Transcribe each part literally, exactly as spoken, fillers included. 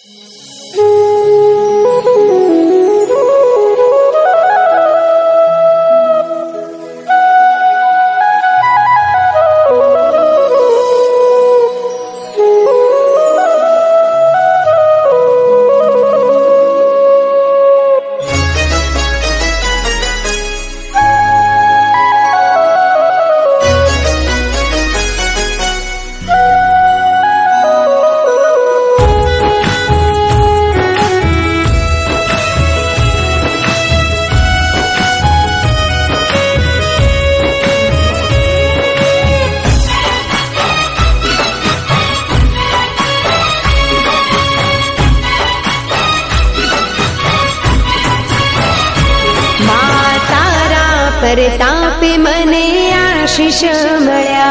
परतापे मने आशीष मळ्या।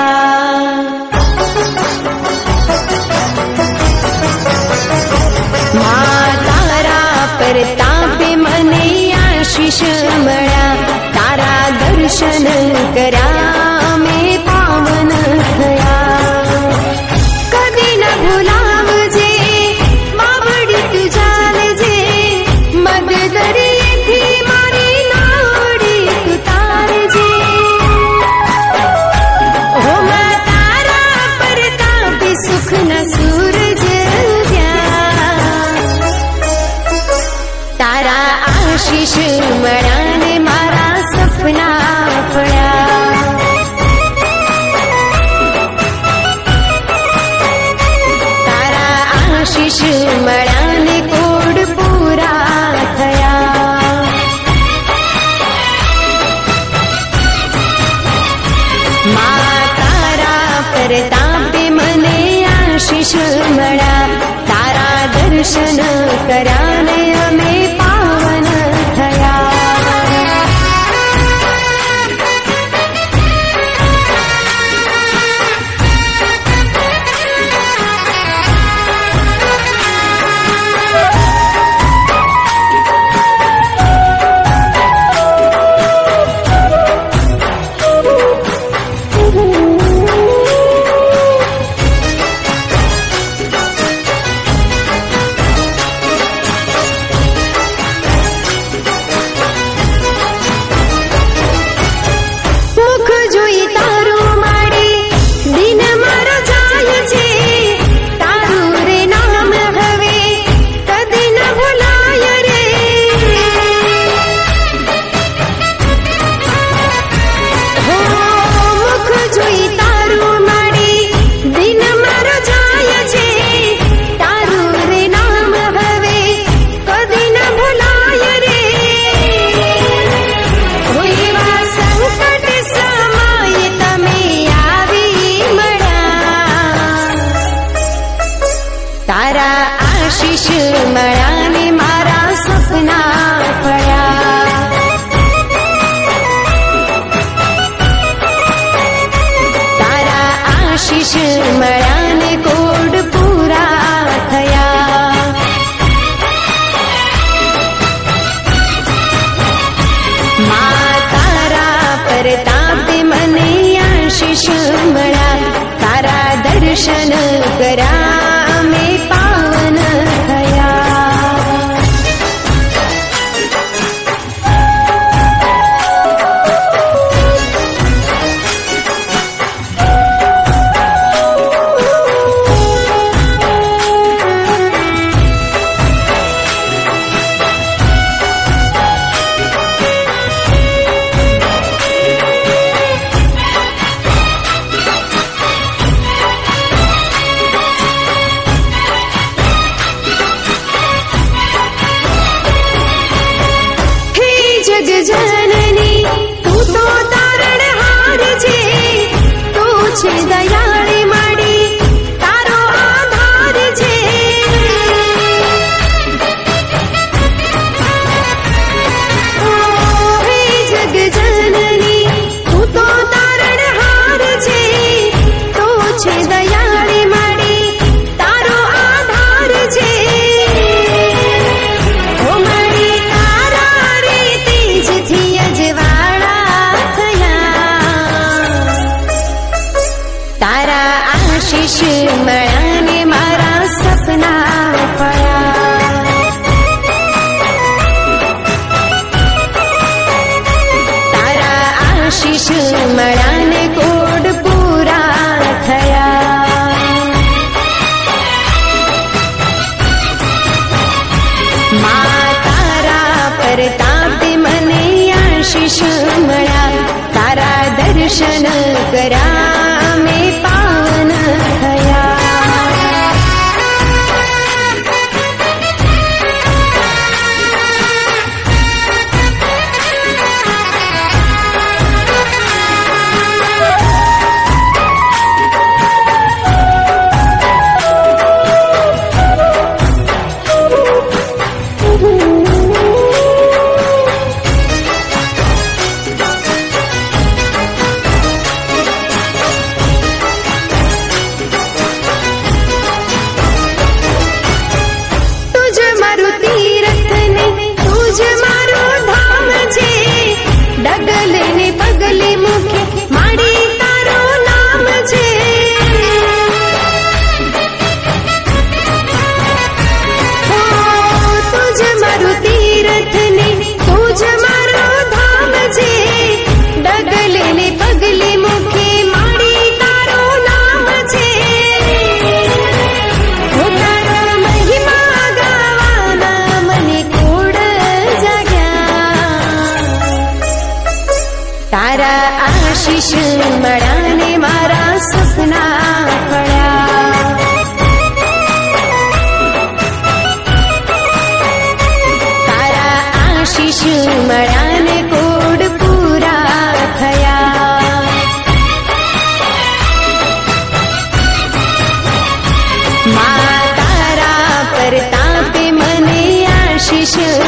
तारा परतापे मने आशीष मळ्या। तारा दर्शन करा में पावन थया। कधी न भुलावजे मावडी तुझालजे मद दरियेथी मारी नावडी तू तारजे। हो मा तारा परतापे सुख न सूरज द्या। तारा आशीष मळ्याने मारा सपना पड्या। आशीष मळ्याने कोड पूरा थया। मा तारा परतापे मने आशीष मळ्या। तारा दर्शन कराने अमे पावन थया। तारा आशीष मळ्याने मारा सपना पड्या। तारा आशीष मळ्याने कोड पूरा थया। मा तारा परतापे मने आशीष मळ्या। तारा दर्शन करा में पावन थया। મળ્યાને કોડ પૂરા થયા. મા તારા પ્રતાપે મને આશીષ મળ્યા, તારા દર્શન કર્યા અમે પાવન થયા. તારા આશીષ મળ્યાને મારા સપના ફળ્યા. તારા આશીષ મળ્યાને કોડ પૂરા થયા. મા તારા પ્રતાપે મને આશીષ